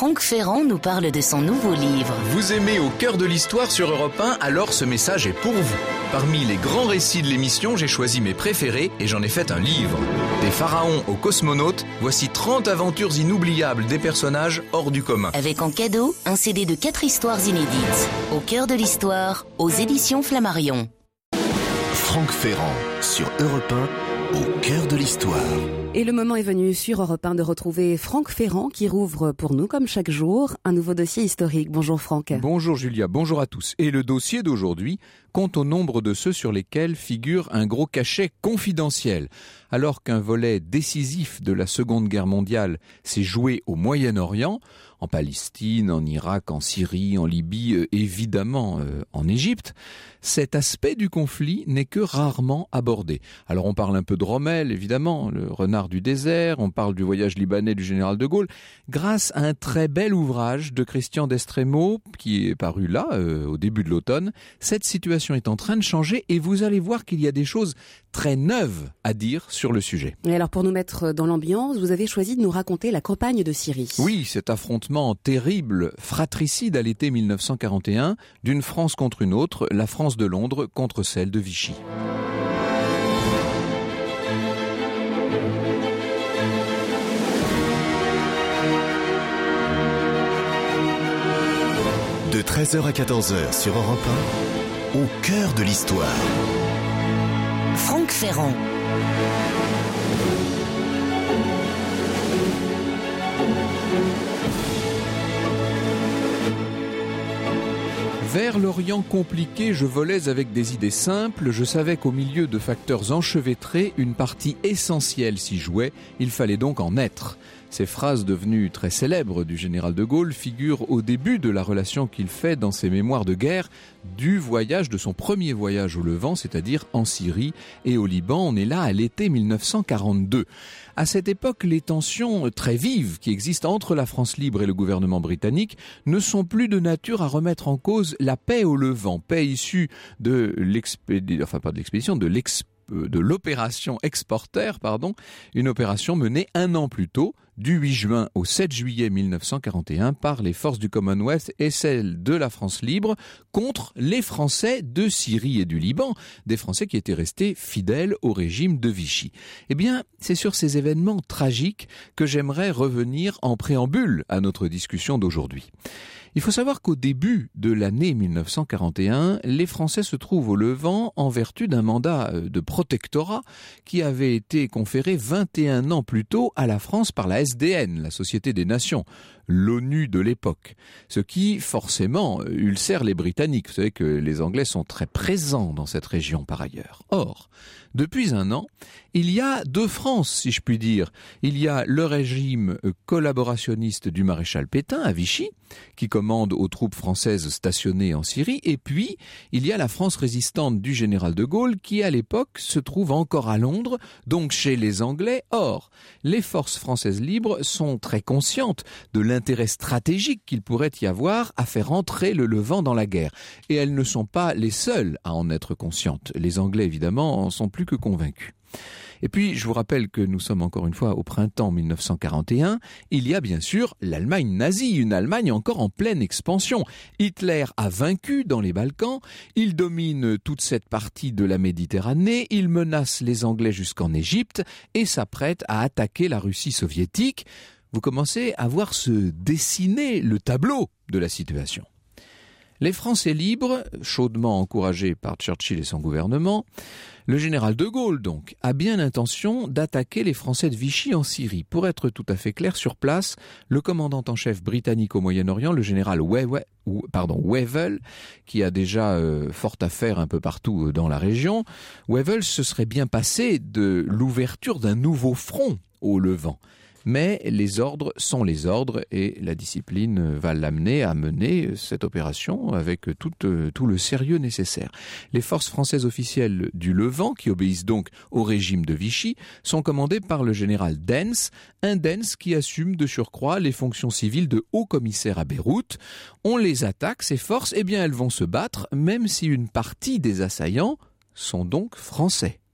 Franck Ferrand nous parle de son nouveau livre. Vous aimez Au cœur de l'histoire sur Europe 1, alors ce message est pour vous. Parmi les grands récits de l'émission, j'ai choisi mes préférés et j'en ai fait un livre. Des pharaons aux cosmonautes, voici 30 aventures inoubliables des personnages hors du commun. Avec en cadeau, un CD de 4 histoires inédites. Au cœur de l'histoire, aux éditions Flammarion. Franck Ferrand sur Europe 1, au cœur de l'histoire. Et le moment est venu sur Europe 1 de retrouver Franck Ferrand qui rouvre pour nous, comme chaque jour, un nouveau dossier historique. Bonjour Franck. Bonjour Julia, bonjour à tous. Et le dossier d'aujourd'hui compte au nombre de ceux sur lesquels figure un gros cachet confidentiel. Alors qu'un volet décisif de la Seconde Guerre mondiale s'est joué au Moyen-Orient, en Palestine, en Irak, en Syrie, en Libye, évidemment en Égypte, cet aspect du conflit n'est que rarement abordé. Alors on parle un peu de Rommel, évidemment, le renard du désert, on parle du voyage libanais du général de Gaulle, grâce à un très bel ouvrage de Christian d'Estremo, qui est paru là, au début de l'automne. Cette situation est en train de changer et vous allez voir qu'il y a des choses très neuves à dire sur le sujet. Et alors pour nous mettre dans l'ambiance, vous avez choisi de nous raconter la campagne de Syrie. Oui, cet affrontement terrible, fratricide à l'été 1941, d'une France contre une autre, la France de Londres contre celle de Vichy. De 13h à 14h sur Europe 1, au cœur de l'histoire. Franck Ferrand. Vers l'Orient compliqué, je volais avec des idées simples. Je savais qu'au milieu de facteurs enchevêtrés, une partie essentielle s'y jouait. Il fallait donc en être. Ces phrases devenues très célèbres du général de Gaulle figurent au début de la relation qu'il fait dans ses mémoires de guerre de son premier voyage au Levant, c'est-à-dire en Syrie et au Liban. On est là à l'été 1942. À cette époque, les tensions très vives qui existent entre la France libre et le gouvernement britannique ne sont plus de nature à remettre en cause la paix au Levant, paix issue de l'opération Exporter, une opération menée un an plus tôt, du 8 juin au 7 juillet 1941, par les forces du Commonwealth et celles de la France libre contre les Français de Syrie et du Liban, des Français qui étaient restés fidèles au régime de Vichy. Eh bien, c'est sur ces événements tragiques que j'aimerais revenir en préambule à notre discussion d'aujourd'hui. Il faut savoir qu'au début de l'année 1941, les Français se trouvent au Levant en vertu d'un mandat de protectorat qui avait été conféré 21 ans plus tôt à la France par la SDN, la Société des Nations, l'ONU de l'époque. Ce qui, forcément, ulcère les Britanniques. Vous savez que les Anglais sont très présents dans cette région par ailleurs. Or, depuis un an, il y a deux France, si je puis dire. Il y a le régime collaborationniste du maréchal Pétain à Vichy, qui commande aux troupes françaises stationnées en Syrie, et puis il y a la France résistante du général de Gaulle, qui à l'époque se trouve encore à Londres, donc chez les Anglais. Or, les forces françaises libres sont très conscientes de l'intérêt stratégique qu'il pourrait y avoir à faire entrer le Levant dans la guerre. Et elles ne sont pas les seules à en être conscientes. Les Anglais, évidemment, en sont plus que convaincus. Et puis, je vous rappelle que nous sommes encore une fois au printemps 1941. Il y a bien sûr l'Allemagne nazie, une Allemagne encore en pleine expansion. Hitler a vaincu dans les Balkans, il domine toute cette partie de la Méditerranée, il menace les Anglais jusqu'en Égypte et s'apprête à attaquer la Russie soviétique. Vous commencez à voir se dessiner le tableau de la situation. Les Français libres, chaudement encouragés par Churchill et son gouvernement, le général de Gaulle, donc, a bien l'intention d'attaquer les Français de Vichy en Syrie. Pour être tout à fait clair, sur place, le commandant en chef britannique au Moyen-Orient, le général Wavell, qui a déjà fort à faire un peu partout dans la région, Wavell se serait bien passé de l'ouverture d'un nouveau front au Levant. Mais les ordres sont les ordres et la discipline va l'amener à mener cette opération avec tout le sérieux nécessaire. Les forces françaises officielles du Levant, qui obéissent donc au régime de Vichy, sont commandées par le général Dens, un Dens qui assume de surcroît les fonctions civiles de haut-commissaire à Beyrouth. On les attaque, ces forces, eh bien elles vont se battre, même si une partie des assaillants sont donc français.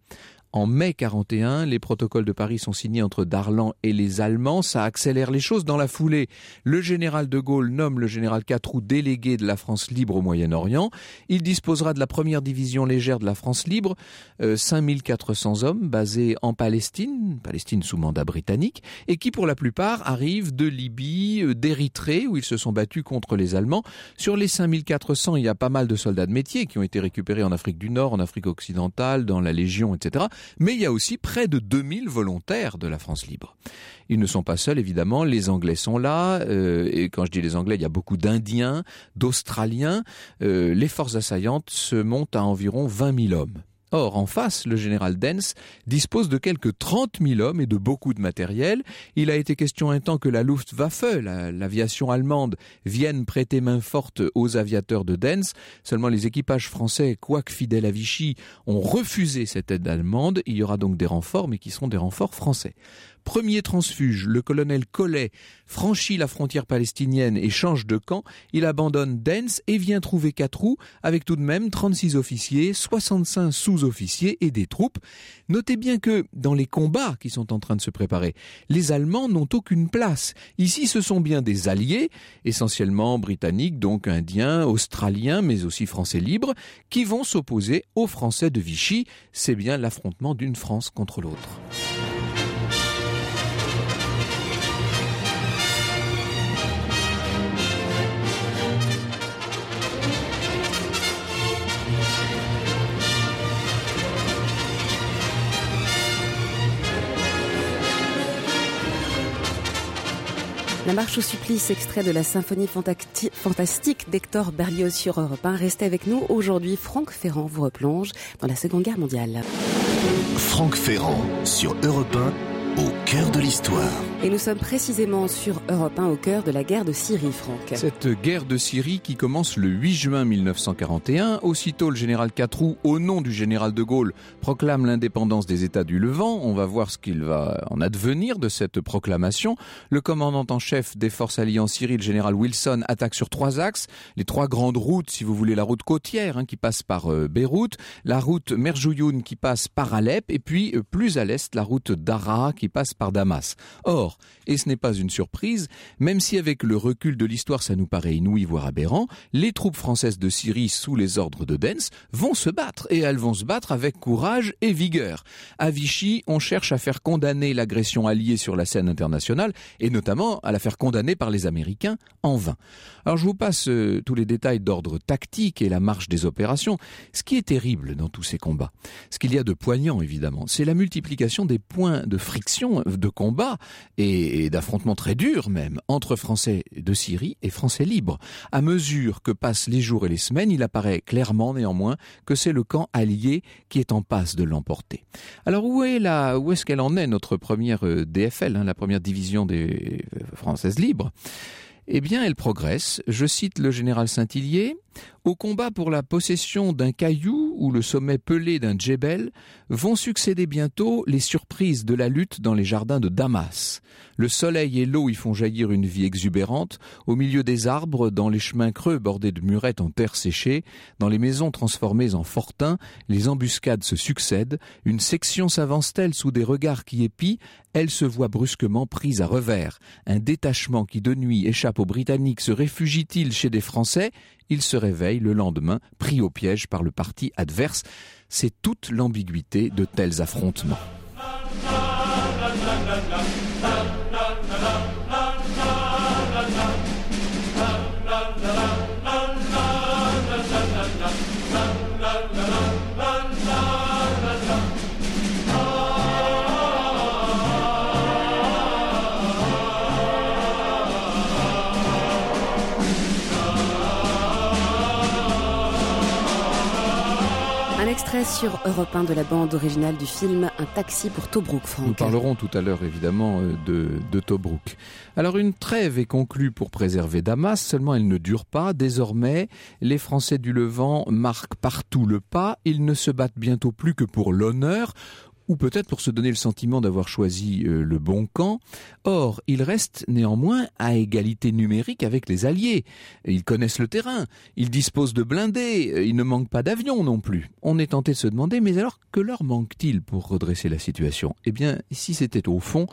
En mai 41, les protocoles de Paris sont signés entre Darlan et les Allemands. Ça accélère les choses. Dans la foulée, le général de Gaulle nomme le général Catroux délégué de la France libre au Moyen-Orient. Il disposera de la première division légère de la France libre, 5400 hommes basés en Palestine sous mandat britannique, et qui pour la plupart arrivent de Libye, d'Érythrée, où ils se sont battus contre les Allemands. Sur les 5400, il y a pas mal de soldats de métier qui ont été récupérés en Afrique du Nord, en Afrique occidentale, dans la Légion, etc. Mais il y a aussi près de 2000 volontaires de la France libre. Ils ne sont pas seuls, évidemment. Les Anglais sont là. Et quand je dis les Anglais, il y a beaucoup d'Indiens, d'Australiens. Les forces assaillantes se montent à environ 20 000 hommes. Or, en face, le général Dens dispose de quelques 30 000 hommes et de beaucoup de matériel. Il a été question un temps que la Luftwaffe, l'aviation allemande, vienne prêter main forte aux aviateurs de Dens. Seulement les équipages français, quoique fidèles à Vichy, ont refusé cette aide allemande. Il y aura donc des renforts, mais qui seront des renforts français. Premier transfuge, le colonel Collet franchit la frontière palestinienne et change de camp. Il abandonne Dens et vient trouver Catroux avec tout de même 36 officiers, 65 sous-officiers et des troupes. Notez bien que dans les combats qui sont en train de se préparer, les Allemands n'ont aucune place. Ici, ce sont bien des alliés, essentiellement britanniques, donc indiens, australiens, mais aussi français libres, qui vont s'opposer aux Français de Vichy. C'est bien l'affrontement d'une France contre l'autre. La marche au supplice, extrait de la symphonie fantastique d'Hector Berlioz sur Europe 1. Restez avec nous. Aujourd'hui, Franck Ferrand vous replonge dans la Seconde Guerre mondiale. Franck Ferrand sur Europe 1. Au cœur de l'histoire. Et nous sommes précisément sur Europe 1 au cœur de la guerre de Syrie, Franck. Cette guerre de Syrie qui commence le 8 juin 1941. Aussitôt, le général Catroux, au nom du général de Gaulle, proclame l'indépendance des États du Levant. On va voir ce qu'il va en advenir de cette proclamation. Le commandant en chef des forces alliées en Syrie, le général Wilson, attaque sur 3 axes. Les 3 grandes routes, si vous voulez, la route côtière qui passe par Beyrouth, la route Merjouyoun qui passe par Alep, et puis plus à l'est, la route Daraa qui passe par Damas. Or, et ce n'est pas une surprise, même si avec le recul de l'histoire ça nous paraît inouï voire aberrant, les troupes françaises de Syrie sous les ordres de Dens vont se battre, et elles vont se battre avec courage et vigueur. À Vichy, on cherche à faire condamner l'agression alliée sur la scène internationale, et notamment à la faire condamner par les Américains en vain. Alors je vous passe tous les détails d'ordre tactique et la marche des opérations. Ce qui est terrible dans tous ces combats, ce qu'il y a de poignant évidemment, c'est la multiplication des points de friction, de combat et d'affrontements très durs même entre Français de Syrie et Français libres. À mesure que passent les jours et les semaines, il apparaît clairement néanmoins que c'est le camp allié qui est en passe de l'emporter. Alors où est-ce qu'elle en est notre première DFL, la première division des Françaises libres ? Eh bien, elle progresse. Je cite le général Saint-Hillier. Au combat pour la possession d'un caillou ou le sommet pelé d'un djebel vont succéder bientôt les surprises de la lutte dans les jardins de Damas. Le soleil et l'eau y font jaillir une vie exubérante, au milieu des arbres, dans les chemins creux bordés de murettes en terre séchée, dans les maisons transformées en fortins, les embuscades se succèdent, une section s'avance-t-elle sous des regards qui épient, elle se voit brusquement prise à revers. Un détachement qui de nuit échappe aux Britanniques se réfugie-t-il chez des Français ? Il se réveille le lendemain, pris au piège par le parti adverse. C'est toute l'ambiguïté de tels affrontements. Extrait sur Europe 1 de la bande originale du film Un taxi pour Tobrouk, Franck. Nous parlerons tout à l'heure évidemment de Tobrouk. Alors une trêve est conclue pour préserver Damas, seulement elle ne dure pas. Désormais, les Français du Levant marquent partout le pas. Ils ne se battent bientôt plus que pour l'honneur. ou peut-être pour se donner le sentiment d'avoir choisi le bon camp. Or, ils restent néanmoins à égalité numérique avec les alliés. Ils connaissent le terrain, ils disposent de blindés, il ne manque pas d'avions non plus. On est tenté de se demander, mais alors que leur manque-t-il pour redresser la situation ? Eh bien, si c'était au fond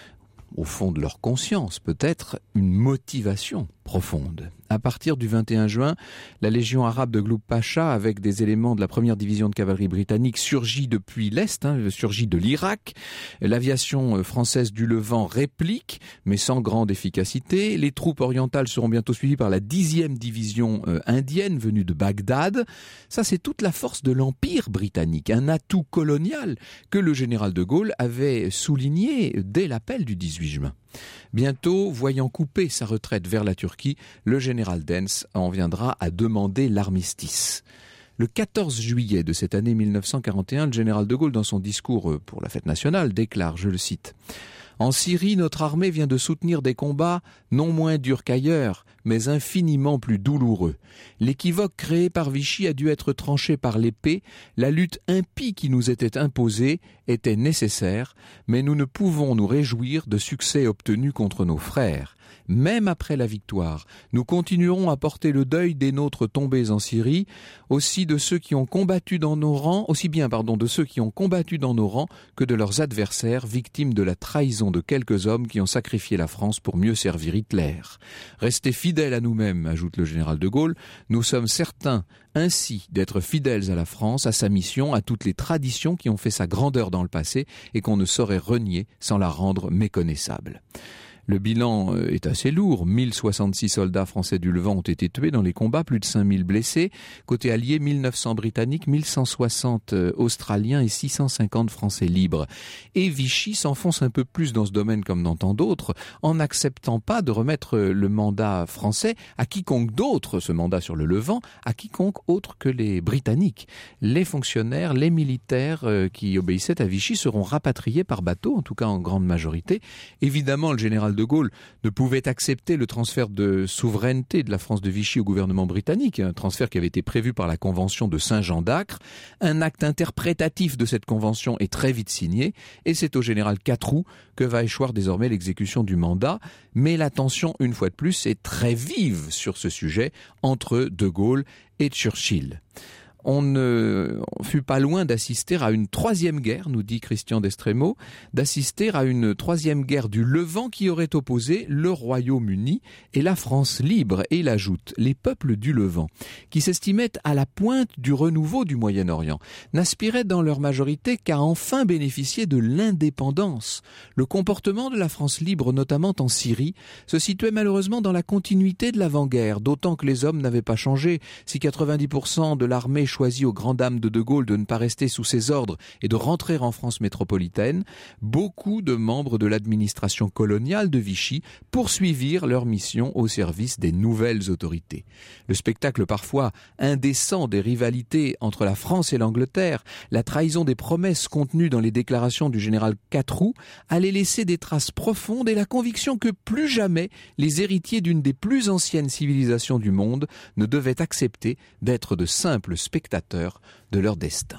de leur conscience, peut-être une motivation profonde. À partir du 21 juin, la Légion arabe de Gloup Pacha, avec des éléments de la première division de cavalerie britannique, surgit depuis l'Est, surgit de l'Irak. L'aviation française du Levant réplique, mais sans grande efficacité. Les troupes orientales seront bientôt suivies par la 10e division indienne venue de Bagdad. Ça, c'est toute la force de l'Empire britannique, un atout colonial que le général de Gaulle avait souligné dès l'appel du 18 juin. Bientôt, voyant couper sa retraite vers la Turquie, le général Dens en viendra à demander l'armistice. Le 14 juillet de cette année 1941, le général de Gaulle, dans son discours pour la fête nationale, déclare, je le cite, « En Syrie, notre armée vient de soutenir des combats non moins durs qu'ailleurs, mais infiniment plus douloureux. L'équivoque créé par Vichy a dû être tranché par l'épée. La lutte impie qui nous était imposée était nécessaire, mais nous ne pouvons nous réjouir de succès obtenus contre nos frères. Même après la victoire, nous continuerons à porter le deuil des nôtres tombés en Syrie, aussi de ceux qui ont combattu dans nos rangs, aussi bien de ceux qui ont combattu dans nos rangs que de leurs adversaires, victimes de la trahison de quelques hommes qui ont sacrifié la France pour mieux servir Hitler. Restez fidèles à nous-mêmes, ajoute le général de Gaulle, nous sommes certains ainsi d'être fidèles à la France, à sa mission, à toutes les traditions qui ont fait sa grandeur dans le passé et qu'on ne saurait renier sans la rendre méconnaissable. Le bilan est assez lourd. 1066 soldats français du Levant ont été tués dans les combats, plus de 5000 blessés. Côté allié, 1900 britanniques, 1160 australiens et 650 français libres. Et Vichy s'enfonce un peu plus dans ce domaine comme dans tant d'autres, en n'acceptant pas de remettre le mandat français à quiconque d'autre, ce mandat sur le Levant, à quiconque autre que les Britanniques. Les fonctionnaires, les militaires qui obéissaient à Vichy seront rapatriés par bateau, en tout cas en grande majorité. Évidemment, le général de Gaulle ne pouvait accepter le transfert de souveraineté de la France de Vichy au gouvernement britannique, un transfert qui avait été prévu par la Convention de Saint-Jean d'Acre. Un acte interprétatif de cette convention est très vite signé et c'est au général Catroux que va échoir désormais l'exécution du mandat. Mais la tension, une fois de plus, est très vive sur ce sujet entre De Gaulle et Churchill. On ne fut pas loin d'assister à une troisième guerre, nous dit Christian d'Estremo, d'assister à une troisième guerre du Levant qui aurait opposé le Royaume-Uni et la France libre. Et il ajoute, les peuples du Levant, qui s'estimaient à la pointe du renouveau du Moyen-Orient, n'aspiraient dans leur majorité qu'à enfin bénéficier de l'indépendance. Le comportement de la France libre, notamment en Syrie, se situait malheureusement dans la continuité de l'avant-guerre, d'autant que les hommes n'avaient pas changé. Si 90% de l'armée choisi aux grandes dames de Gaulle de ne pas rester sous ses ordres et de rentrer en France métropolitaine, beaucoup de membres de l'administration coloniale de Vichy poursuivirent leur mission au service des nouvelles autorités. Le spectacle parfois indécent des rivalités entre la France et l'Angleterre, la trahison des promesses contenues dans les déclarations du général Catroux, allait laisser des traces profondes et la conviction que plus jamais les héritiers d'une des plus anciennes civilisations du monde ne devaient accepter d'être de simples spectateurs de leur destin.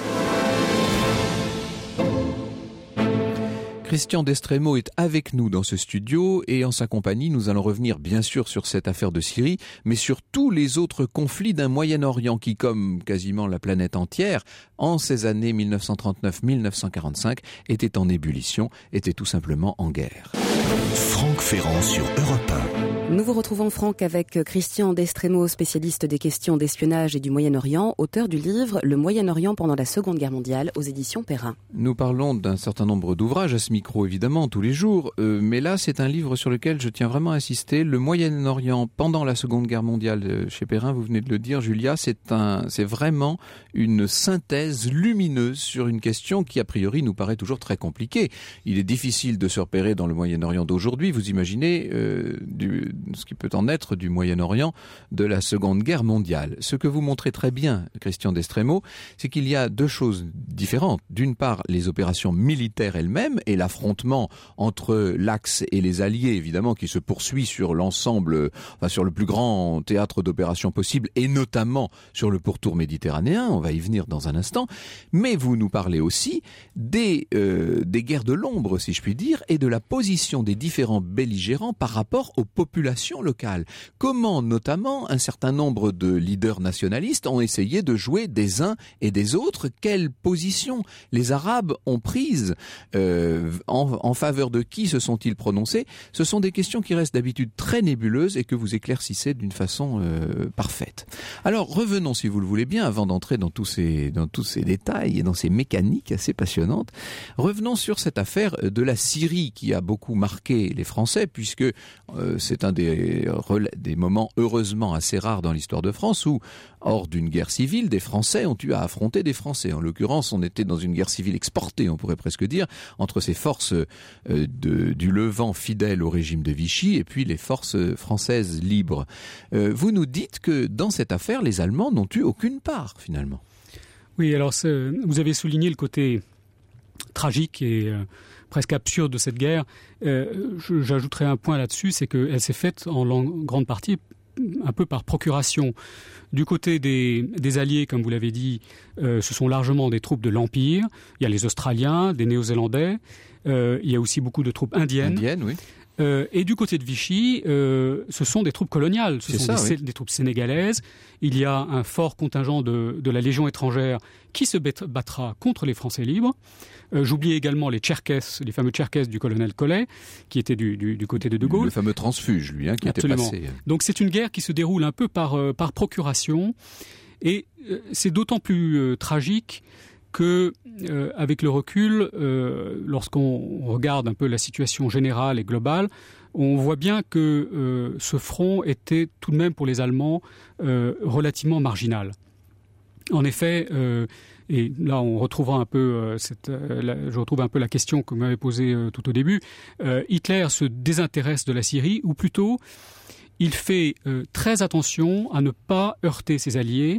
Christian d'Estremo est avec nous dans ce studio et en sa compagnie, nous allons revenir bien sûr sur cette affaire de Syrie, mais sur tous les autres conflits d'un Moyen-Orient qui, comme quasiment la planète entière, en ces années 1939-1945, était en ébullition, était tout simplement en guerre. Franck Ferrand sur Europe 1. Nous vous retrouvons, Franck, avec Christian d'Estremo, spécialiste des questions d'espionnage et du Moyen-Orient, auteur du livre « Le Moyen-Orient pendant la Seconde Guerre mondiale » aux éditions Perrin. Nous parlons d'un certain nombre d'ouvrages à ce micro, évidemment, tous les jours, mais là, c'est un livre sur lequel je tiens vraiment à insister. Le Moyen-Orient pendant la Seconde Guerre mondiale, chez Perrin, vous venez de le dire, Julia, c'est vraiment une synthèse lumineuse sur une question qui, a priori, nous paraît toujours très compliquée. Il est difficile de se repérer dans le Moyen-Orient d'aujourd'hui, vous imaginez, ce qui peut en être du Moyen-Orient de la Seconde Guerre mondiale. Ce que vous montrez très bien, Christian Destremo, c'est qu'il y a deux choses différentes. D'une part, les opérations militaires elles-mêmes et l'affrontement entre l'Axe et les Alliés, évidemment, qui se poursuit sur l'ensemble, sur le plus grand théâtre d'opérations possible, et notamment sur le pourtour méditerranéen. On va y venir dans un instant. Mais vous nous parlez aussi des guerres de l'ombre, si je puis dire, et de la position des différents belligérants par rapport aux populations locales. Comment, notamment, un certain nombre de leaders nationalistes ont essayé de jouer des uns et des autres? Quelle position les Arabes ont prise? En faveur de qui se sont-ils prononcés? Ce sont des questions qui restent d'habitude très nébuleuses et que vous éclaircissez d'une façon parfaite. Alors, revenons, si vous le voulez bien, avant d'entrer dans tous ces détails et dans ces mécaniques assez passionnantes, revenons sur cette affaire de la Syrie qui a beaucoup marqué les Français, puisque c'est un des moments heureusement assez rares dans l'histoire de France où, hors d'une guerre civile, des Français ont eu à affronter des Français. En l'occurrence, on était dans une guerre civile exportée, on pourrait presque dire, entre ces forces du Levant fidèles au régime de Vichy et puis les forces françaises libres. Vous nous dites que dans cette affaire, les Allemands n'ont eu aucune part, finalement. Oui, alors vous avez souligné le côté tragique et presque absurde de cette guerre. J'ajouterai un point là-dessus, c'est qu'elle s'est faite en grande partie un peu par procuration. Du côté des Alliés, comme vous l'avez dit, ce sont largement des troupes de l'Empire. Il y a les Australiens, des Néo-Zélandais, il y a aussi beaucoup de troupes indiennes. Oui. Et du côté de Vichy, ce sont des troupes coloniales, des troupes sénégalaises. Il y a un fort contingent de la Légion étrangère qui se battra contre les Français libres. J'oublie également les Tcherkesses, les fameux Tcherkesses du colonel Collet, qui étaient du côté de Gaulle. Le fameux transfuge, lui, qui Absolument. était passé. Donc c'est une guerre qui se déroule un peu par procuration. Et c'est d'autant plus tragique que, avec le recul, lorsqu'on regarde un peu la situation générale et globale, on voit bien que ce front était tout de même pour les Allemands relativement marginal. En effet, et là on retrouvera un peu je retrouve un peu la question que vous m'avez posée tout au début. Hitler se désintéresse de la Syrie, ou plutôt il fait très attention à ne pas heurter ses alliés,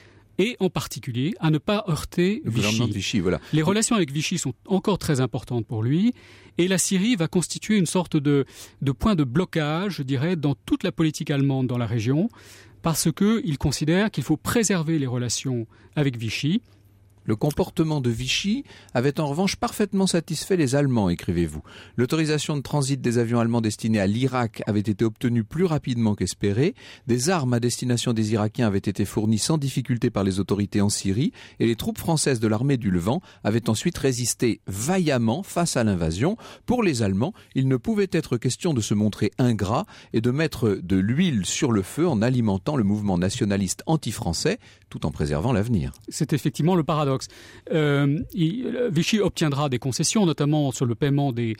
et en particulier à ne pas heurter Vichy. Voilà. Les relations avec Vichy sont encore très importantes pour lui, et la Syrie va constituer une sorte de point de blocage, je dirais, dans toute la politique allemande dans la région, parce qu'il considère qu'il faut préserver les relations avec Vichy. Le comportement de Vichy avait en revanche parfaitement satisfait les Allemands, écrivez-vous. L'autorisation de transit des avions allemands destinés à l'Irak avait été obtenue plus rapidement qu'espéré. Des armes à destination des Irakiens avaient été fournies sans difficulté par les autorités en Syrie, et les troupes françaises de l'armée du Levant avaient ensuite résisté vaillamment face à l'invasion. Pour les Allemands, il ne pouvait être question de se montrer ingrats et de mettre de l'huile sur le feu en alimentant le mouvement nationaliste anti-français, tout en préservant l'avenir. C'est effectivement le paradoxe. Vichy obtiendra des concessions, notamment sur le paiement des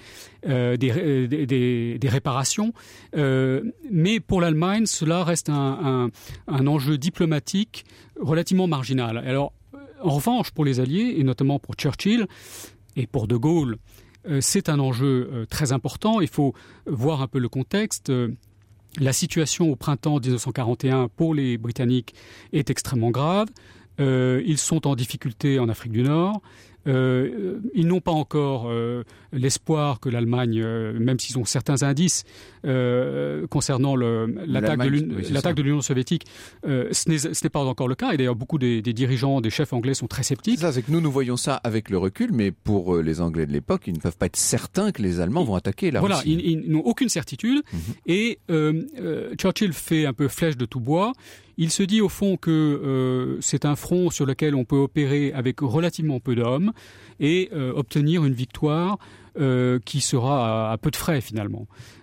réparations, mais pour l'Allemagne, cela reste un enjeu diplomatique relativement marginal. Alors, en revanche, pour les Alliés, et notamment pour Churchill et pour De Gaulle, c'est un enjeu très important. Il faut voir un peu le contexte. La situation au printemps 1941 pour les Britanniques est extrêmement grave. Ils sont en difficulté en Afrique du Nord. Ils n'ont pas encore l'espoir que l'Allemagne, même s'ils ont certains indices concernant l'attaque de l'Union soviétique, ce n'est pas encore le cas. Et d'ailleurs, beaucoup des dirigeants, des chefs anglais sont très sceptiques. C'est que nous voyons ça avec le recul, mais pour les Anglais de l'époque, ils ne peuvent pas être certains que les Allemands vont attaquer la Russie. Voilà, ils n'ont aucune certitude. Et Churchill fait un peu flèche de tout bois. Il se dit au fond que c'est un front sur lequel on peut opérer avec relativement peu d'hommes et obtenir une victoire qui sera à peu de frais finalement.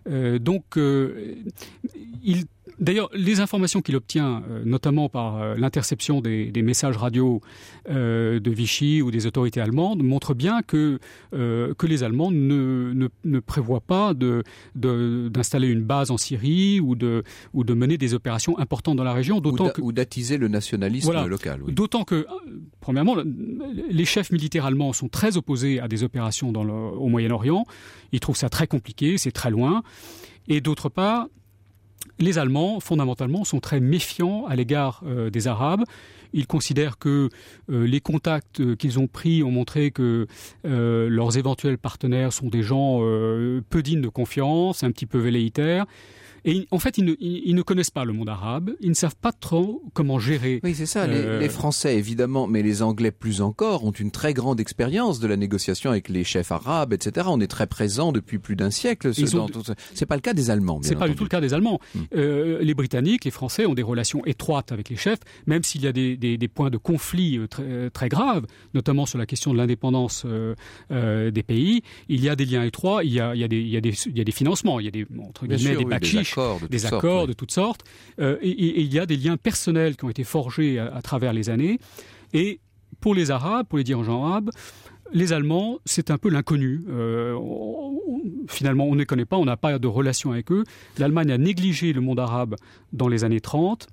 D'ailleurs, les informations qu'il obtient, notamment par l'interception des messages radio de Vichy ou des autorités allemandes, montrent bien que les Allemands ne prévoient pas d'installer une base en Syrie ou de mener des opérations importantes dans la région. Ou d'attiser le nationalisme local. Oui. D'autant que, premièrement, les chefs militaires allemands sont très opposés à des opérations au Moyen-Orient. Ils trouvent ça très compliqué, c'est très loin. Et d'autre part, les Allemands, fondamentalement, sont très méfiants à l'égard des Arabes. Ils considèrent que les contacts qu'ils ont pris ont montré que leurs éventuels partenaires sont des gens peu dignes de confiance, un petit peu velléitaires. Et en fait, ils ne connaissent pas le monde arabe, ils ne savent pas trop comment gérer. Oui, c'est ça. Les Français, évidemment, mais les Anglais plus encore, ont une très grande expérience de la négociation avec les chefs arabes, etc. On est très présents depuis plus d'un siècle. C'est pas le cas des Allemands. C'est pas du tout le cas des Allemands. Les Britanniques, les Français ont des relations étroites avec les chefs, même s'il y a des points de conflit très, très graves, notamment sur la question de l'indépendance des pays. Il y a des liens étroits, il y a des financements, il y a des, entre guillemets, des bakshish. Des accords de toutes sortes. Et il y a des liens personnels qui ont été forgés à travers les années. Et pour les Arabes, pour les dirigeants arabes, les Allemands, c'est un peu l'inconnu. Finalement, on ne les connaît pas, on n'a pas de relation avec eux. L'Allemagne a négligé le monde arabe dans les années 30.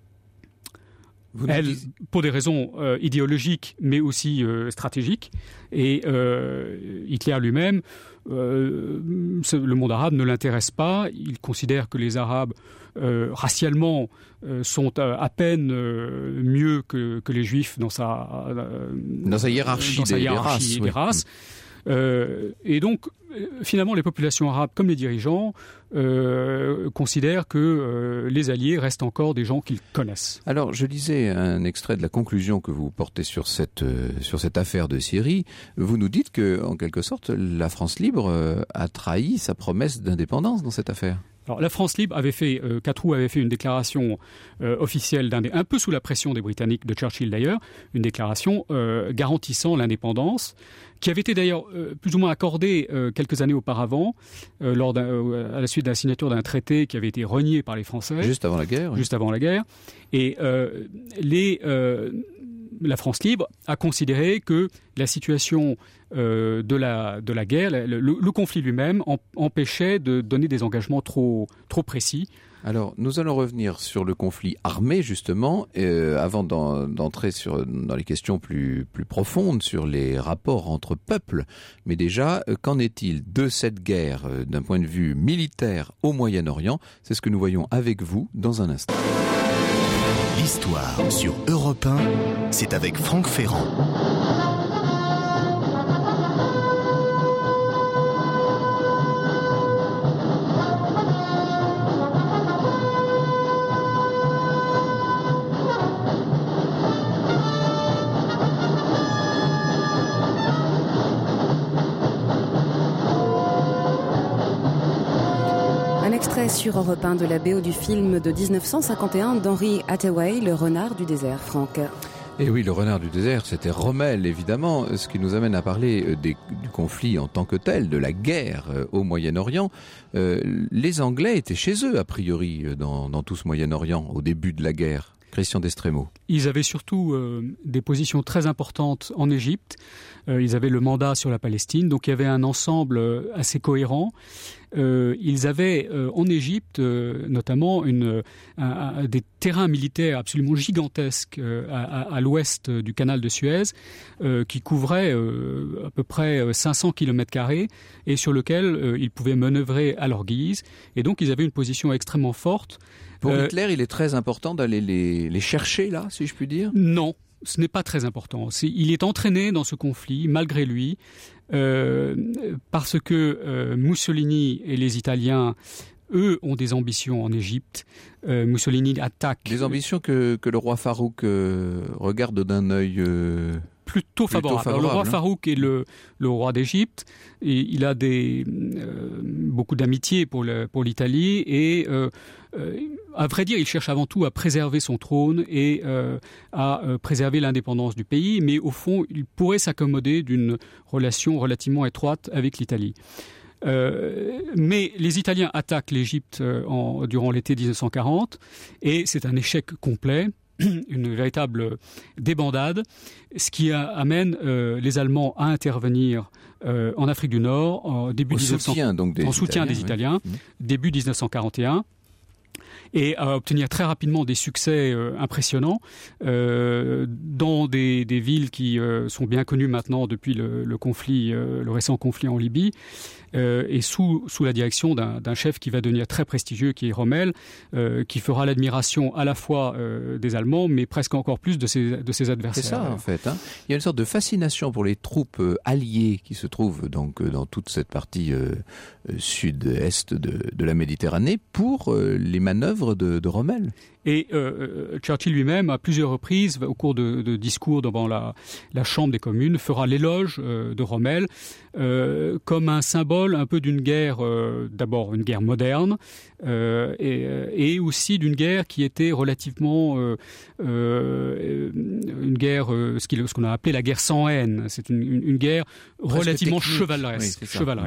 Pour des raisons idéologiques, mais aussi stratégiques. Et Hitler lui-même, le monde arabe ne l'intéresse pas. Il considère que les Arabes, racialement, sont à peine mieux que les Juifs dans sa hiérarchie des races. Et donc, finalement, les populations arabes, comme les dirigeants, considèrent que les Alliés restent encore des gens qu'ils connaissent. Alors, je lisais un extrait de la conclusion que vous portez sur cette affaire de Syrie. Vous nous dites que, en quelque sorte, la France libre a trahi sa promesse d'indépendance dans cette affaire. Alors, la France libre Catroux avait fait une déclaration officielle un peu sous la pression des Britanniques, de Churchill d'ailleurs, une déclaration garantissant l'indépendance, qui avait été d'ailleurs plus ou moins accordée quelques années auparavant, à la suite de la signature d'un traité qui avait été renié par les Français. Juste avant la guerre. Juste avant la guerre. Et la France libre a considéré que la situation de la guerre, le conflit lui-même, empêchait de donner des engagements trop précis. Alors, nous allons revenir sur le conflit armé, justement, avant d'entrer dans les questions plus profondes sur les rapports entre peuples. Mais déjà, qu'en est-il de cette guerre d'un point de vue militaire au Moyen-Orient? C'est ce que nous voyons avec vous dans un instant. L'histoire sur Europe 1, c'est avec Franck Ferrand. Sur Europe 1 de la BO du film de 1951 d'Henry Hathaway, Le Renard du désert, Franck. Et oui, Le Renard du désert, c'était Rommel, évidemment, ce qui nous amène à parler du conflit en tant que tel, de la guerre au Moyen-Orient. Les Anglais étaient chez eux, a priori, dans tout ce Moyen-Orient, au début de la guerre. Christian Destremo. Ils avaient surtout des positions très importantes en Égypte. Ils avaient le mandat sur la Palestine, donc il y avait un ensemble assez cohérent. Ils avaient en Égypte notamment des terrains militaires absolument gigantesques à l'ouest du canal de Suez qui couvraient à peu près 500 km² et sur lequel ils pouvaient manœuvrer à leur guise. Et donc ils avaient une position extrêmement forte. Pour Hitler, il est très important d'aller les chercher là, si je puis dire? Non. Ce n'est pas très important. Il est entraîné dans ce conflit, malgré lui, parce que Mussolini et les Italiens, eux, ont des ambitions en Égypte. Mussolini attaque... Des ambitions que le roi Farouk regarde d'un œil... Plutôt favorable. Alors, le roi Farouk est le roi d'Égypte. Et il a beaucoup d'amitié pour l'Italie et à vrai dire, il cherche avant tout à préserver son trône et à préserver l'indépendance du pays, mais au fond, il pourrait s'accommoder d'une relation relativement étroite avec l'Italie. Mais les Italiens attaquent l'Égypte durant l'été 1940 et c'est un échec complet. Une véritable débandade, ce qui amène les Allemands à intervenir en Afrique du Nord en soutien des Italiens, début 1941. et à obtenir très rapidement des succès impressionnants dans des villes qui sont bien connues maintenant depuis le récent conflit en Libye, et sous la direction d'un chef qui va devenir très prestigieux, qui est Rommel, qui fera l'admiration à la fois des Allemands, mais presque encore plus de ses adversaires. C'est ça, en fait. Il y a une sorte de fascination pour les troupes alliées qui se trouvent donc dans toute cette partie sud-est de la Méditerranée pour les manœuvres de Rommel. Et Churchill lui-même, à plusieurs reprises, au cours de discours devant la Chambre des communes, fera l'éloge de Rommel comme un symbole un peu d'une guerre, d'abord une guerre moderne, et aussi d'une guerre qui était relativement une guerre, ce qu'on a appelé la guerre sans haine. C'est une guerre relativement chevaleresque.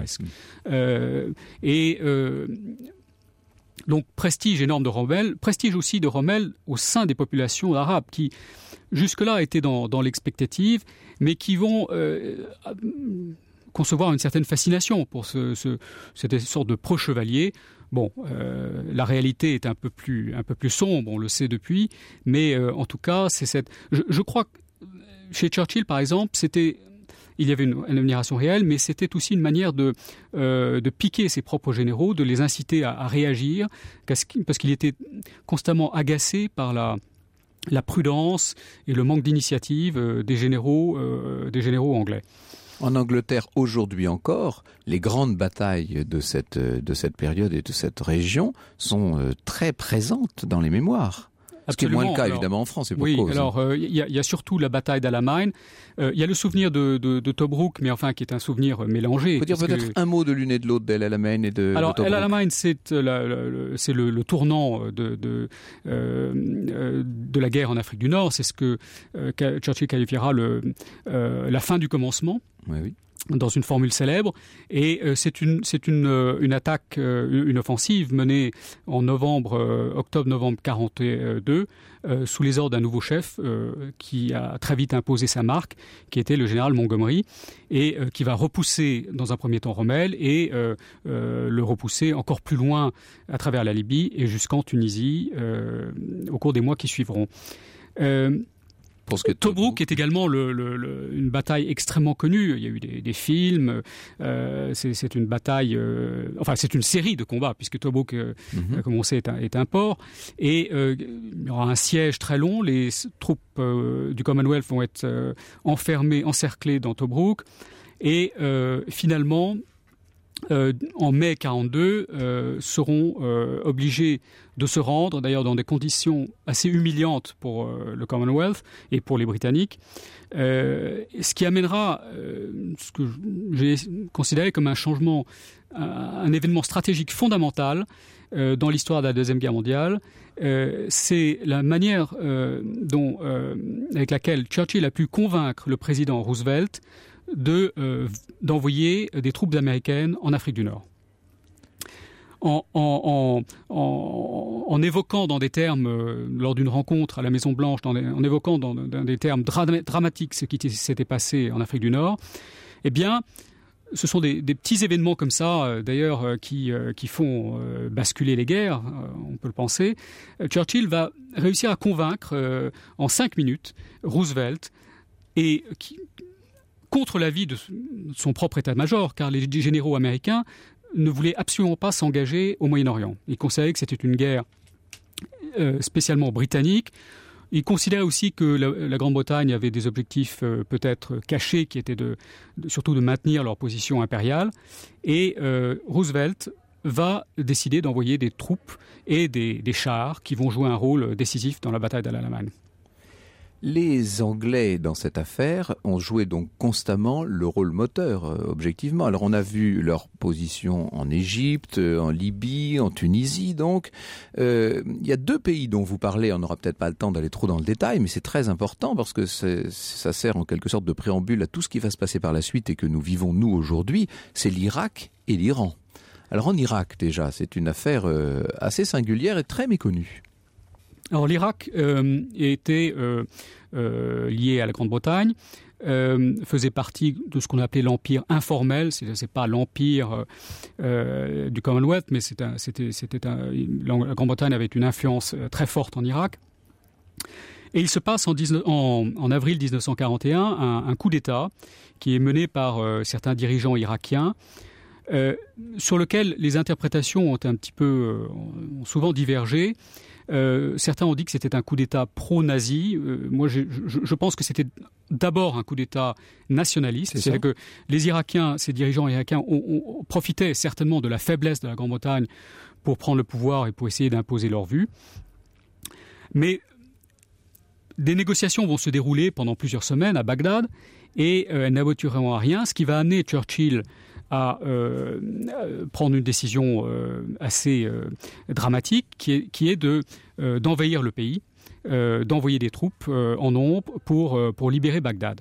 Donc prestige énorme de Rommel, prestige aussi de Rommel au sein des populations arabes qui jusque-là étaient dans l'expectative, mais qui vont concevoir une certaine fascination pour cette sorte de pro-chevalier. Bon, la réalité est un peu plus sombre, on le sait depuis, mais en tout cas, je crois que chez Churchill, par exemple, il y avait une admiration réelle, mais c'était aussi une manière de piquer ses propres généraux, de les inciter à réagir, parce qu'il était constamment agacé par la prudence et le manque d'initiative des généraux anglais. En Angleterre, aujourd'hui encore, les grandes batailles de cette période et de cette région sont très présentes dans les mémoires. Ce qui est moins le cas, évidemment, en France, et pour cause. Alors, il y a surtout la bataille d'Alamein. Il y a le souvenir de Tobruk, mais enfin, qui est un souvenir mélangé. Il faut dire peut-être un mot de l'une et de l'autre, d'El Alamein et de Tobruk. El Alamein, c'est le tournant de la guerre en Afrique du Nord. C'est ce que Churchill qualifiera la fin du commencement. Oui. Dans une formule célèbre, et c'est une attaque, une offensive menée en octobre-novembre 42, sous les ordres d'un nouveau chef qui a très vite imposé sa marque, qui était le général Montgomery, et qui va repousser dans un premier temps Rommel et le repousser encore plus loin à travers la Libye et jusqu'en Tunisie au cours des mois qui suivront. Tobruk est également une bataille extrêmement connue. Il y a eu des films. C'est une bataille. C'est une série de combats puisque Tobruk, comme on sait, est un port. Et il y aura un siège très long. Les troupes du Commonwealth vont être encerclées dans Tobruk. Et finalement, en mai 42, seront obligés de se rendre, d'ailleurs dans des conditions assez humiliantes pour le Commonwealth et pour les Britanniques, ce qui amènera ce que j'ai considéré comme un changement, un événement stratégique fondamental dans l'histoire de la Deuxième Guerre mondiale. C'est la manière avec laquelle Churchill a pu convaincre le président Roosevelt d'envoyer des troupes américaines en Afrique du Nord. En évoquant dans des termes, lors d'une rencontre à la Maison-Blanche, en évoquant dans des termes dramatiques ce qui s'était passé en Afrique du Nord, eh bien, ce sont des petits événements comme ça, d'ailleurs, qui font basculer les guerres, on peut le penser. Churchill va réussir à convaincre, en 5 minutes, Roosevelt, contre l'avis de son propre état-major, car les généraux américains ne voulaient absolument pas s'engager au Moyen-Orient. Ils considéraient que c'était une guerre spécialement britannique. Ils considéraient aussi que la Grande-Bretagne avait des objectifs peut-être cachés, qui étaient surtout de maintenir leur position impériale. Et Roosevelt va décider d'envoyer des troupes et des chars qui vont jouer un rôle décisif dans la bataille d'El Alamein. Les Anglais, dans cette affaire, ont joué donc constamment le rôle moteur, objectivement. Alors on a vu leur position en Égypte, en Libye, en Tunisie, donc. Il y a 2 pays dont vous parlez, on n'aura peut-être pas le temps d'aller trop dans le détail, mais c'est très important parce que ça sert en quelque sorte de préambule à tout ce qui va se passer par la suite et que nous vivons, nous, aujourd'hui. C'est l'Irak et l'Iran. Alors en Irak, déjà, c'est une affaire assez singulière et très méconnue. Alors l'Irak était lié à la Grande-Bretagne, faisait partie de ce qu'on appelait l'empire informel. C'est pas l'empire du Commonwealth, mais la Grande-Bretagne avait une influence très forte en Irak. Et il se passe en avril 1941 un coup d'État qui est mené par certains dirigeants irakiens, sur lequel les interprétations ont souvent divergé. Certains ont dit que c'était un coup d'État pro-nazi. Moi, je pense que c'était d'abord un coup d'État nationaliste. C'est-à-dire que les Irakiens, ces dirigeants irakiens, profitaient certainement de la faiblesse de la Grande-Bretagne pour prendre le pouvoir et pour essayer d'imposer leur vue. Mais des négociations vont se dérouler pendant plusieurs semaines à Bagdad et elles n'aboutiront à rien, ce qui va amener Churchill à prendre une décision assez dramatique qui est d'envahir le pays, d'envoyer des troupes en nombre pour libérer Bagdad.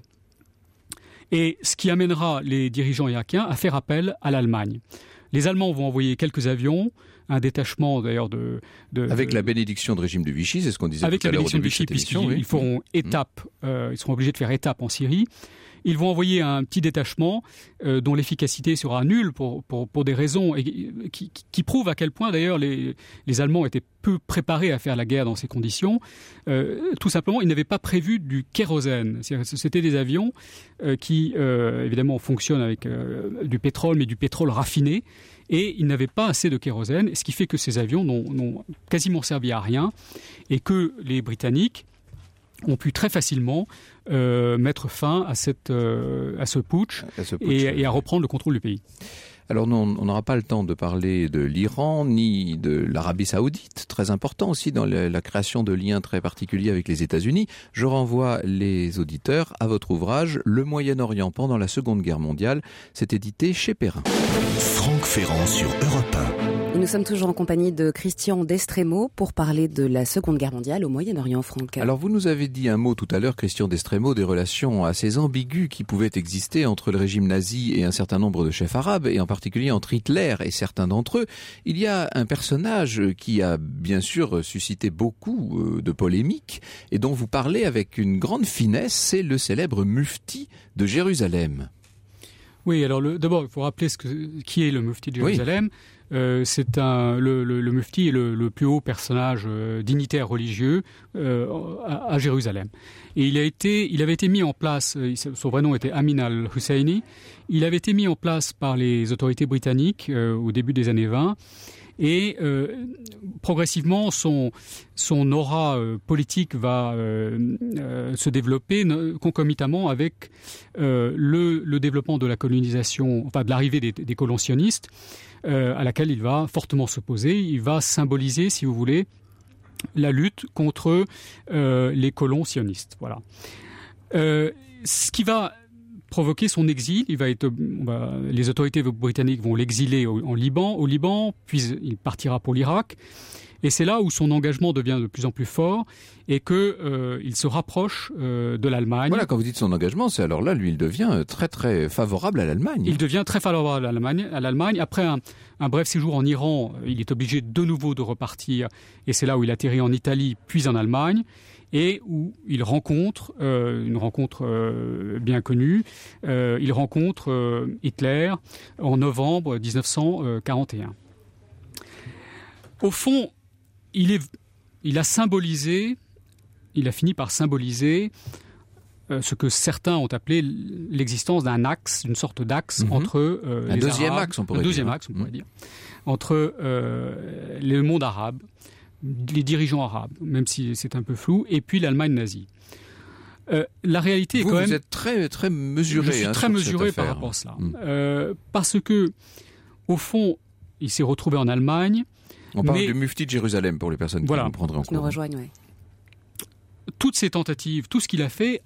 Et ce qui amènera les dirigeants irakiens à faire appel à l'Allemagne. Les Allemands vont envoyer quelques avions, un détachement d'ailleurs avec la bénédiction de régime de Vichy, c'est ce qu'on disait tout à l'heure au début de cette émission. Avec la bénédiction de Vichy, puisqu'ils feront ils seront obligés de faire étape en Syrie. Ils vont envoyer un petit détachement dont l'efficacité sera nulle pour des raisons qui prouvent à quel point d'ailleurs les Allemands étaient peu préparés à faire la guerre dans ces conditions. Tout simplement, ils n'avaient pas prévu du kérosène. C'était des avions qui évidemment fonctionnent avec du pétrole, mais du pétrole raffiné. Et ils n'avaient pas assez de kérosène, ce qui fait que ces avions n'ont quasiment servi à rien et que les Britanniques ont pu très facilement mettre fin à ce putsch et à reprendre le contrôle du pays. Alors non, on n'aura pas le temps de parler de l'Iran ni de l'Arabie Saoudite, très important aussi dans la création de liens très particuliers avec les États-Unis. Je renvoie les auditeurs à votre ouvrage « Le Moyen-Orient pendant la Seconde Guerre mondiale ». C'est édité chez Perrin. Franck Ferrand sur Europe 1. Et nous sommes toujours en compagnie de Christian Destremo pour parler de la Seconde Guerre mondiale au Moyen-Orient, Franck. Alors vous nous avez dit un mot tout à l'heure, Christian Destremo, des relations assez ambiguës qui pouvaient exister entre le régime nazi et un certain nombre de chefs arabes, et en particulier entre Hitler et certains d'entre eux. Il y a un personnage qui a bien sûr suscité beaucoup de polémiques et dont vous parlez avec une grande finesse, c'est le célèbre mufti de Jérusalem. Oui, alors d'abord il faut rappeler qui est le mufti de Jérusalem. Oui. C'est le mufti est le plus haut personnage dignitaire religieux à Jérusalem. Et il avait été mis en place, son vrai nom était Amin al-Husseini, il avait été mis en place par les autorités britanniques au début des années 20 et progressivement son aura politique va se développer concomitamment avec le développement de la colonisation, enfin de l'arrivée des colons sionistes, à laquelle il va fortement s'opposer. Il va symboliser, si vous voulez, la lutte contre les colons sionistes. Voilà. Ce qui va provoquer son exil, les autorités britanniques vont l'exiler au Liban, puis il partira pour l'Irak. Et c'est là où son engagement devient de plus en plus fort et qu'il se rapproche de l'Allemagne. Voilà, quand vous dites son engagement, c'est alors là, lui, il devient très très favorable à l'Allemagne. Il devient très favorable à l'Allemagne. Après un bref séjour en Iran, il est obligé de nouveau de repartir. Et c'est là où il atterrit en Italie, puis en Allemagne. Et où il rencontre, une rencontre bien connue, il rencontre Hitler en novembre 1941. Au fond, il a fini par symboliser ce que certains ont appelé l'existence d'un axe, une sorte d'axe entre un deuxième axe, on pourrait dire, entre le monde arabe, les dirigeants arabes, même si c'est un peu flou, et puis l'Allemagne nazie. La réalité est quand même... Vous êtes très, très mesuré. Je suis très mesuré par rapport à cela. Parce que, au fond, il s'est retrouvé en Allemagne. On parle du mufti de Jérusalem pour les personnes qui nous prendraient en cours. Nous rejoignent, oui. Toutes ces tentatives, tout ce qu'il a fait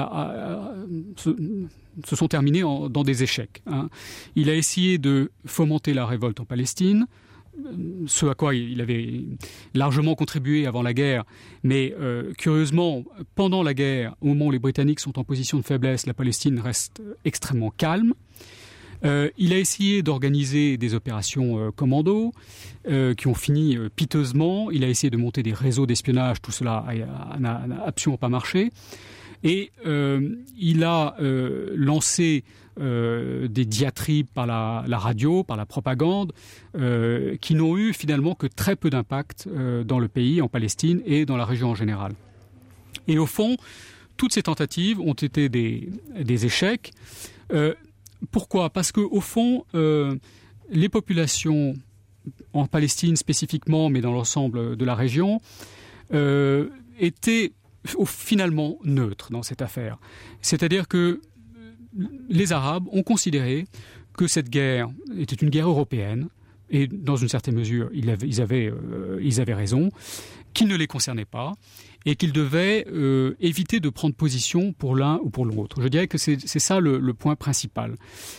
se sont terminées dans des échecs. Il a essayé de fomenter la révolte en Palestine, ce à quoi il avait largement contribué avant la guerre, mais curieusement, pendant la guerre, au moment où les Britanniques sont en position de faiblesse, la Palestine reste extrêmement calme. Il a essayé d'organiser des opérations commando qui ont fini piteusement. Il a essayé de monter des réseaux d'espionnage. Tout cela n'a absolument pas marché. Et il a lancé des diatribes par la radio, par la propagande, qui n'ont eu finalement que très peu d'impact dans le pays, en Palestine et dans la région en général. Et au fond, toutes ces tentatives ont été des échecs. Pourquoi ? Parce qu'au fond, les populations en Palestine spécifiquement, mais dans l'ensemble de la région, étaient finalement neutres dans cette affaire. C'est-à-dire que les Arabes ont considéré que cette guerre était une guerre européenne, et dans une certaine mesure, ils avaient raison, qu'il ne les concernait pas, et qu'ils devaient éviter de prendre position pour l'un ou pour l'autre. Je dirais que c'est ça le point principal.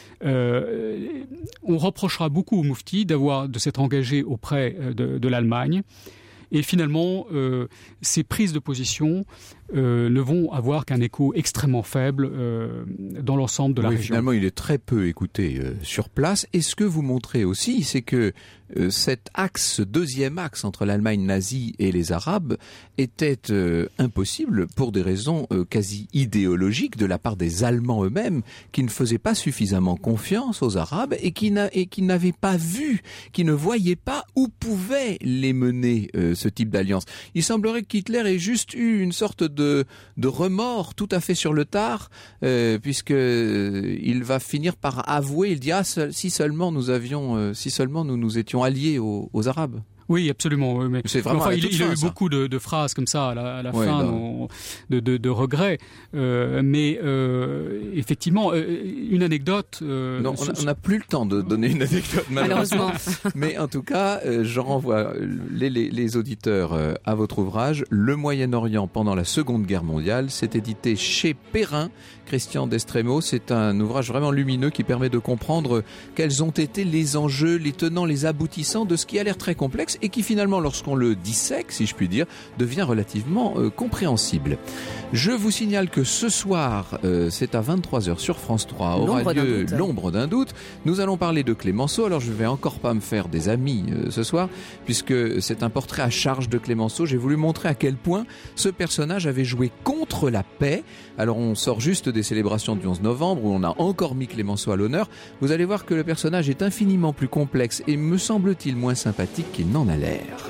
On reprochera beaucoup au Mufti de s'être engagé auprès de l'Allemagne, et finalement, ces prises de position ne vont avoir qu'un écho extrêmement faible dans l'ensemble de la région. Finalement, il est très peu écouté sur place. Et ce que vous montrez aussi, c'est que cet axe, ce deuxième axe entre l'Allemagne nazie et les Arabes était impossible pour des raisons quasi idéologiques de la part des Allemands eux-mêmes, qui ne faisaient pas suffisamment confiance aux Arabes et qui n'avaient pas vu, qui ne voyaient pas où pouvait les mener ce type d'alliance. Il semblerait qu'Hitler ait juste eu une sorte de remords tout à fait sur le tard, puisque il va finir par avouer, il dit si seulement nous nous étions alliés aux Arabes. Oui, absolument. Mais c'est vraiment il a eu beaucoup de phrases comme ça à la fin, de regrets. Mais effectivement, une anecdote. Non, on n'a plus le temps de donner une anecdote, malheureusement. Mais en tout cas, je renvoie les auditeurs à votre ouvrage Le Moyen-Orient pendant la Seconde Guerre mondiale. C'est édité chez Perrin, Christian Destremo. C'est un ouvrage vraiment lumineux qui permet de comprendre quels ont été les enjeux, les tenants, les aboutissants de ce qui a l'air très complexe et qui finalement, lorsqu'on le dissèque, si je puis dire, devient relativement compréhensible. Je vous signale que ce soir, c'est à 23h sur France 3, aura lieu L'ombre d'un doute. Nous allons parler de Clémenceau. Alors je vais encore pas me faire des amis ce soir, puisque c'est un portrait à charge de Clémenceau. J'ai voulu montrer à quel point ce personnage avait joué contre la paix. Alors on sort juste des célébrations du 11 novembre où on a encore mis Clémenceau à l'honneur. Vous allez voir que le personnage est infiniment plus complexe et me semble-t-il moins sympathique qu'il n'en a l'air.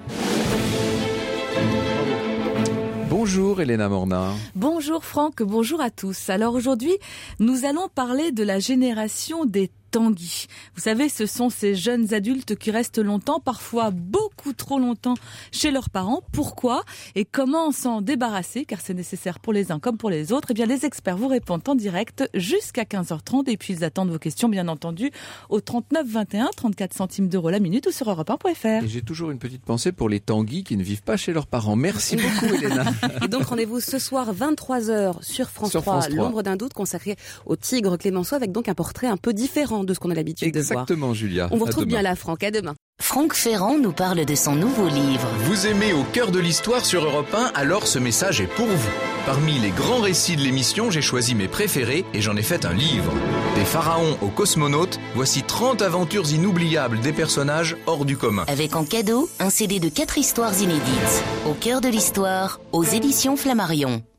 Bonjour Elena Morna. Bonjour Franck, bonjour à tous. Alors aujourd'hui, nous allons parler de la génération des Tanguy. Vous savez, ce sont ces jeunes adultes qui restent longtemps, parfois beaucoup trop longtemps, chez leurs parents. Pourquoi et comment s'en débarrasser, car c'est nécessaire pour les uns comme pour les autres. Eh bien, les experts vous répondent en direct jusqu'à 15h30 et puis ils attendent vos questions, bien entendu, au 39 21, 34 centimes d'euros la minute ou sur europe1.fr. Et j'ai toujours une petite pensée pour les Tanguy qui ne vivent pas chez leurs parents. Merci beaucoup, Elena. Et donc, rendez-vous ce soir, 23h sur France 3, L'ombre d'un doute, consacré au tigre Clémenceau, avec donc un portrait un peu différent de ce qu'on a l'habitude de voir. Exactement, Julia. On vous retrouve bien là, Franck. À demain. Franck Ferrand nous parle de son nouveau livre. Vous aimez Au cœur de l'histoire sur Europe 1, alors ce message est pour vous. Parmi les grands récits de l'émission, j'ai choisi mes préférés et j'en ai fait un livre. Des pharaons aux cosmonautes, voici 30 aventures inoubliables des personnages hors du commun. Avec en cadeau, un CD de 4 histoires inédites. Au cœur de l'histoire, aux éditions Flammarion.